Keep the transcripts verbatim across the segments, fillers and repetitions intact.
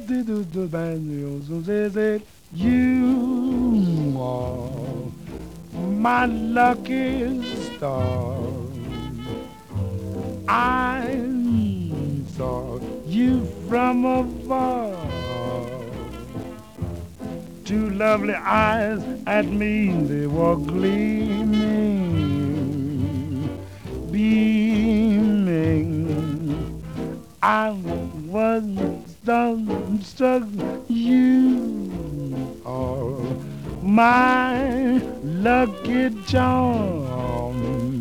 did the band said you are my lucky star. I saw you from afar. Two lovely eyes at me, they were gleaming, beaming. I was done struck. You are my lucky charm.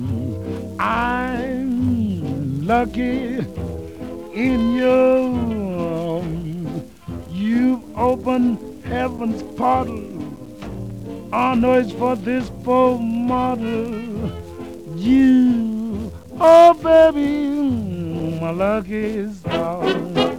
I'm lucky in your arms. You've opened heaven's portal. I know it's for this poor mortal. You, oh baby, my lucky star.